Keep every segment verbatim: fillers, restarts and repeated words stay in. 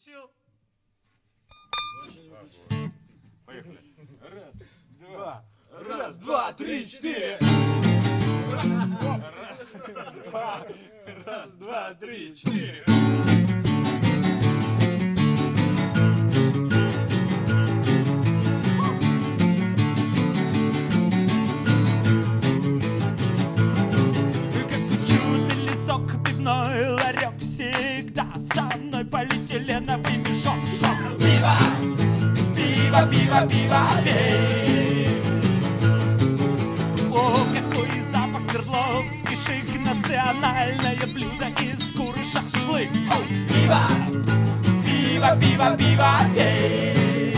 включил. Поехали. Раз, два, раз, два, три, четыре. Раз, два, раз, два, три, четыре. Ларек всегда со мной, полиэтиленовый мешок. Пиво, пиво, пиво, пиво, пей. О, какой запах Свердловский шик, национальное блюдо из куры шашлык. Пиво, пиво, пиво, пиво, пей.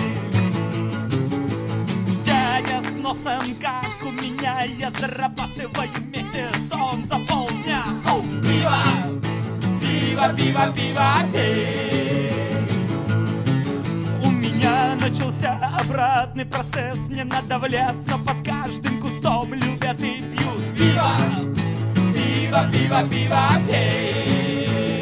Дядя с носом, как у меня, я зарабатываю месяц, он за полдня. Пиво, пиво, пиво, пиво, пей. У меня начался обратный процесс. Мне надо в лес, но под каждым кустом любят и пьют. Пиво, пиво, пиво, пиво, пей.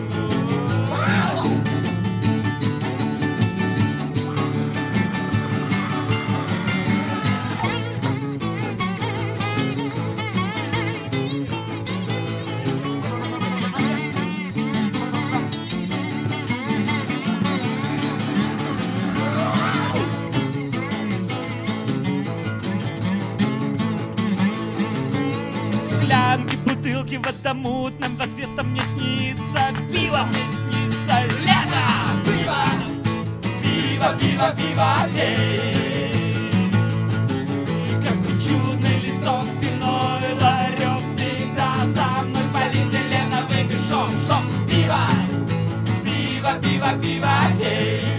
Склянки, бутылки в этом мутном цвета мне снится. Пиво мне снится, лето. Пиво, пиво, пиво, пиво, пей. Какой чудный лесок, пивной ларек всегда за мной, полиэтиленовый мешок. Шок, пиво, пиво, пиво, пиво, пей.